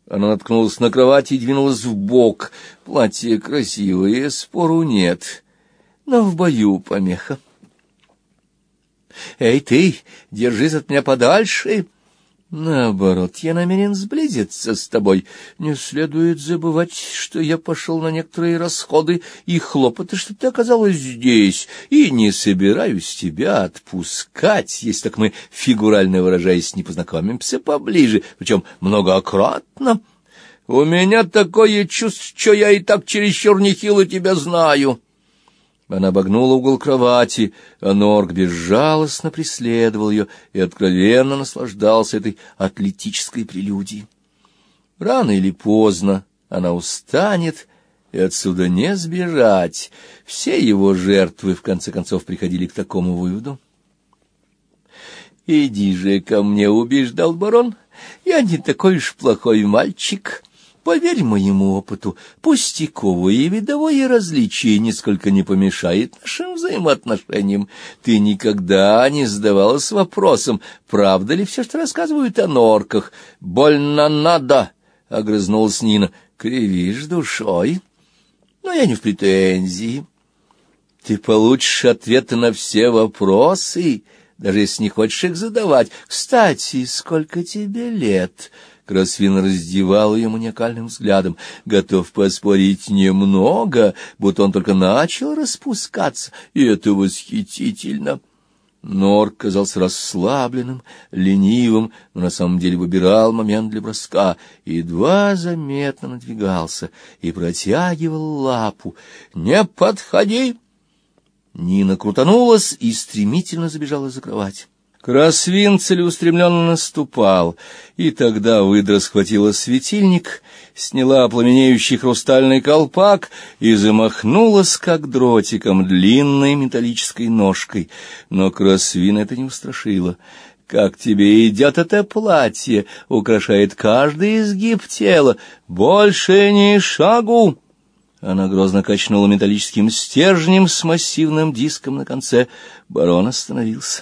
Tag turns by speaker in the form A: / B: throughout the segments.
A: Она наткнулась на кровать и двинулась вбок. Платье красивое, спору нет, но в бою помеха. «Эй, ты, держись от меня подальше!» «Наоборот, я намерен сблизиться с тобой. Не следует забывать, что я пошел на некоторые расходы и хлопоты, что ты оказалась здесь, и не собираюсь тебя отпускать, если так мы, фигурально выражаясь, не познакомимся поближе, причем многократно. У меня такое чувство, что я и так чересчур нехило тебя знаю». Она обогнула угол кровати, а Норк безжалостно преследовал ее и откровенно наслаждался этой атлетической прелюдией. Рано или поздно она устанет, и отсюда не сбежать. Все его жертвы, в конце концов, приходили к такому выводу. «Иди же ко мне», — убеждал барон, — «я не такой уж плохой мальчик». Поверь моему опыту, пустяковое видовое различие нисколько не помешает нашим взаимоотношениям. Ты никогда не задавалась вопросом, правда ли все, что рассказывают о норках. «Больно надо», — огрызнулась Нина, — «кривишь душой». Но я не в претензии. Ты получишь ответы на все вопросы, даже если не хочешь их задавать. Кстати, сколько тебе лет?» Красвин раздевал ее маниакальным взглядом. Готов поспорить немного, будто он только начал распускаться, и это восхитительно. Норк казался расслабленным, ленивым, но на самом деле выбирал момент для броска, едва заметно надвигался и протягивал лапу. «Не подходи!» Нина крутанулась и стремительно забежала за кровать. Красвин целеустремленно наступал, и тогда выдра схватила светильник, сняла пламенеющий хрустальный колпак и замахнулась, как дротиком, длинной металлической ножкой. Но Красвин это не устрашило. «Как тебе идет это платье? Украшает каждый изгиб тела. Больше ни шагу!» Она грозно качнула металлическим стержнем с массивным диском на конце. Барон остановился.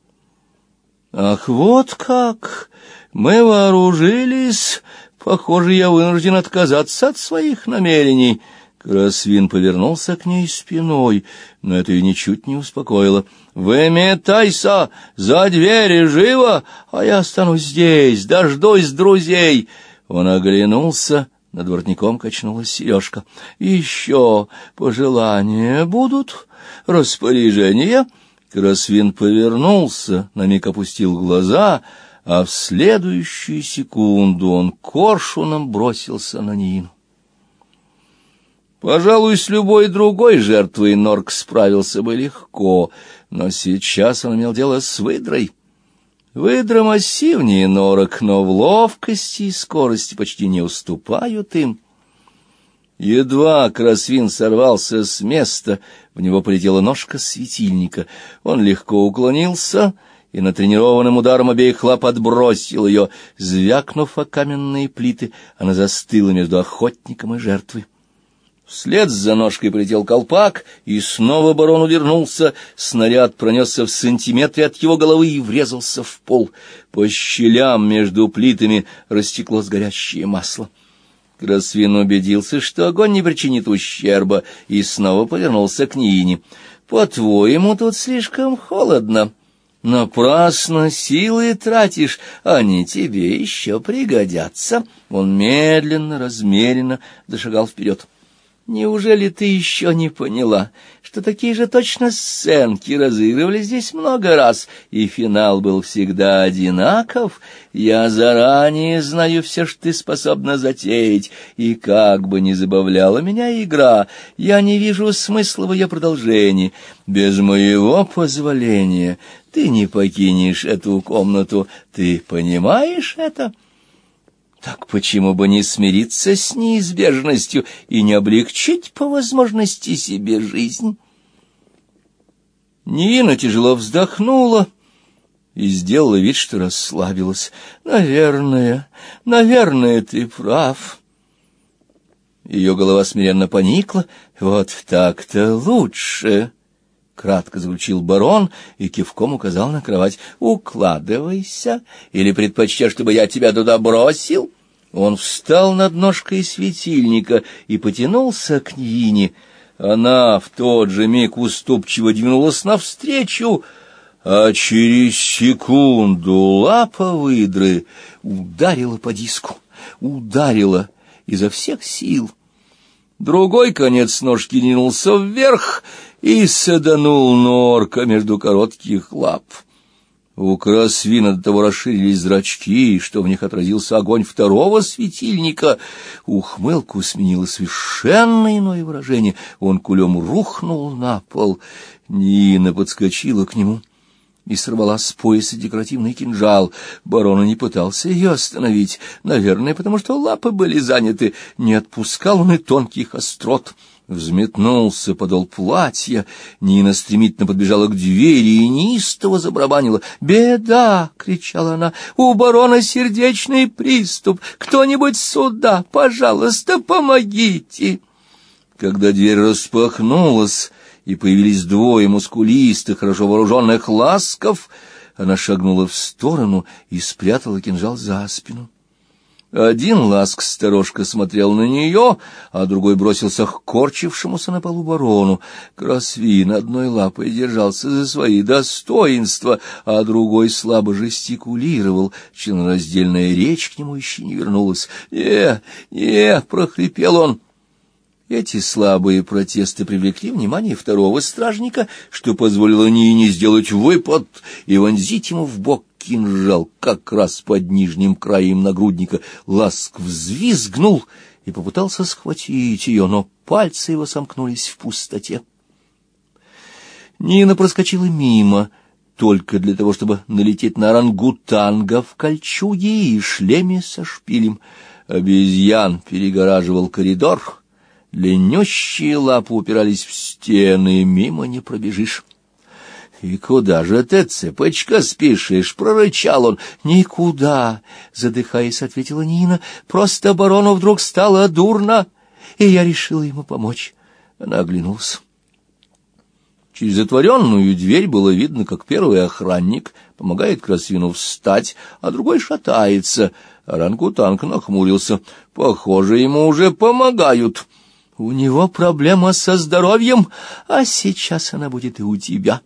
A: «Ах, вот как! Мы вооружились! Похоже, я вынужден отказаться от своих намерений». Красвин повернулся к ней спиной, но это ее ничуть не успокоило. «Выметайся! За двери живо! А я останусь здесь, дождусь друзей!» Он оглянулся, над воротником качнулась сережка. «Еще пожелания будут? Распоряжения?» Красвин повернулся, на миг опустил глаза, а в следующую секунду он коршуном бросился на Нину. Пожалуй, с любой другой жертвой Норк справился бы легко, но сейчас он имел дело с выдрой. Выдра массивнее норок, но в ловкости и скорости почти не уступают им. Едва Красвин сорвался с места, в него полетела ножка светильника. Он легко уклонился и натренированным ударом обеих лап отбросил ее. Звякнув о каменные плиты, она застыла между охотником и жертвой. Вслед за ножкой полетел колпак, и снова барон увернулся. Снаряд пронесся в сантиметре от его головы и врезался в пол. По щелям между плитами растеклось горящее масло. Красвин убедился, что огонь не причинит ущерба, и снова повернулся к Нине. «По-твоему, тут слишком холодно. Напрасно силы тратишь, они тебе еще пригодятся». Он медленно, размеренно зашагал вперед. «Неужели ты еще не поняла, что такие же точно сценки разыгрывались здесь много раз, и финал был всегда одинаков? Я заранее знаю все, что ты способна затеять, и как бы ни забавляла меня игра, я не вижу смысла в ее продолжении. Без моего позволения ты не покинешь эту комнату, ты понимаешь это?» Так почему бы не смириться с неизбежностью и не облегчить по возможности себе жизнь? Нина тяжело вздохнула и сделала вид, что расслабилась. Наверное, ты прав. Ее голова смиренно поникла. Вот так-то лучше. Кратко заключил барон и кивком указал на кровать. «Укладывайся, или предпочтешь, чтобы я тебя туда бросил?» Он встал над ножкой светильника и потянулся к Нине. Она в тот же миг уступчиво двинулась навстречу, а через секунду лапа выдры ударила по диску, ударила изо всех сил. Другой конец ножки ринулся вверх и саданул норка между коротких лап. У Красвина до того расширились зрачки, что в них отразился огонь второго светильника. Ухмылку сменило совершенно иное выражение. Он кулем рухнул на пол. Нина подскочила к нему и сорвала с пояса декоративный кинжал. Барон не пытался ее остановить, наверное, потому что лапы были заняты. Не отпускал он и тонких острот. Взметнулся подол платья, Нина стремительно подбежала к двери и неистово забарабанила. «Беда!» — кричала она. «У барона сердечный приступ! Кто-нибудь сюда! Пожалуйста, помогите!» Когда дверь распахнулась, и появились двое мускулистых, хорошо вооруженных ласков, она шагнула в сторону и спрятала кинжал за спину. Один ласк сторожка смотрел на нее, а другой бросился к корчившемуся на полу барону. Красвин одной лапой держался за свои достоинства, а другой слабо жестикулировал. Членораздельная речь к нему еще не вернулась. «Не!» — прохрипел он. Эти слабые протесты привлекли внимание второго стражника, что позволило Нине сделать выпад и вонзить ему в бок кинжал как раз под нижним краем нагрудника. Ласк взвизгнул и попытался схватить ее, но пальцы его сомкнулись в пустоте. Нина проскочила мимо, только для того, чтобы налететь на орангутанга в кольчуге и шлеме со шпилем. Обезьян перегораживал коридор. Длиннющие лапы упирались в стены, мимо не пробежишь. — И куда же ты, цепочка, спешишь? — прорычал он. — Никуда, — задыхаясь, ответила Нина. — Просто барону вдруг стало дурно, и я решила ему помочь. Она оглянулась. Через затворенную дверь было видно, как первый охранник помогает Красвину встать, а другой шатается. Орангутанг нахмурился. — Похоже, ему уже помогают. — У него проблема со здоровьем, а сейчас она будет и у тебя.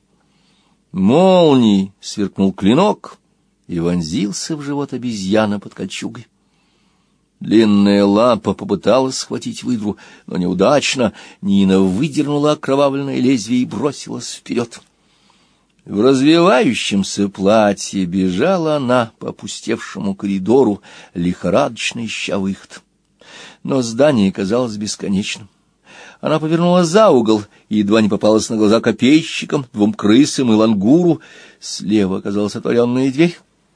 A: Молнией сверкнул клинок и вонзился в живот обезьяны под кольчугой. Длинная лапа попыталась схватить выдру, но неудачно. Нина выдернула окровавленное лезвие и бросилась вперед. В развивающемся платье бежала она по опустевшему коридору, лихорадочно ища выход. Но здание казалось бесконечным. Она повернула за угол и едва не попалась на глаза копейщикам, двум крысам и лангуру. Слева оказалась отворенная дверь.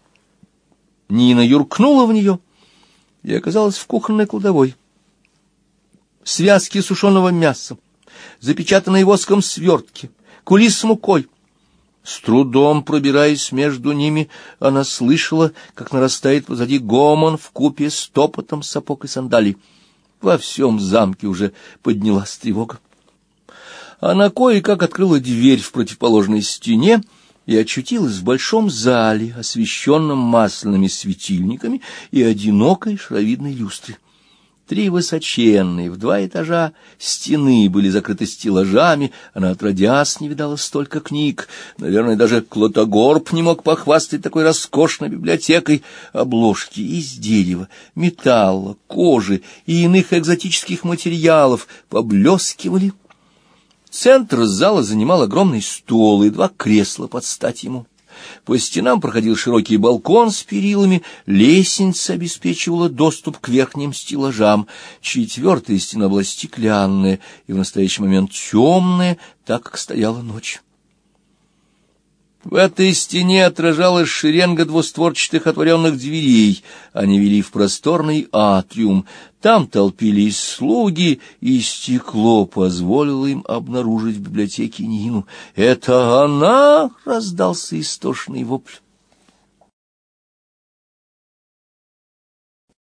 A: Нина юркнула в нее и оказалась в кухонной кладовой. Связки сушеного мяса, запечатанные воском свертки, кули с мукой. С трудом пробираясь между ними, она слышала, как нарастает позади гомон вкупе с топотом сапог и сандалий. Во всем замке уже поднялась тревога. Она кое-как открыла дверь в противоположной стене и очутилась в большом зале, освещенном масляными светильниками и одинокой шаровидной люстре. 3 высоченные в 2 этажа стены были закрыты стеллажами, она отродясь не видала столько книг. Наверное, даже Клотогорб не мог похвастать такой роскошной библиотекой. Обложки из дерева, металла, кожи и иных экзотических материалов поблескивали. Центр зала занимал огромный стол и 2 кресла под стать ему. По стенам проходил широкий балкон с перилами, лестница обеспечивала доступ к верхним стеллажам. 4-я стена была стеклянная и в настоящий момент темная, так как стояла ночь. В этой стене отражалась шеренга двустворчатых отворенных дверей. Они вели в просторный атриум. Там толпились слуги, и стекло позволило им обнаружить в библиотеке Нину. «Это она!» — раздался истошный вопль.